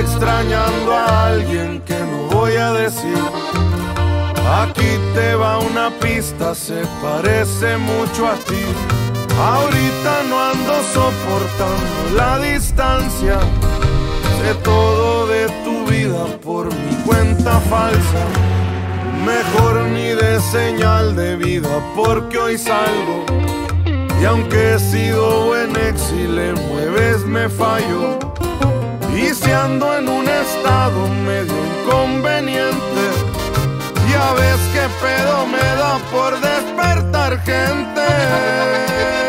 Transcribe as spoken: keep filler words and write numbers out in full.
extrañando a alguien que no voy a decir. Aquí te va una pista, se parece mucho a ti. Ahorita no ando soportando la distancia. Sé todo de tu vida por mi cuenta falsa. Mejor ni de señal de vida porque hoy salgo. Y aunque he sido buen ex, si le mueves me fallo. Y si ando en un estado medio inconveniente, ya ves que pedo me da por despertar gente.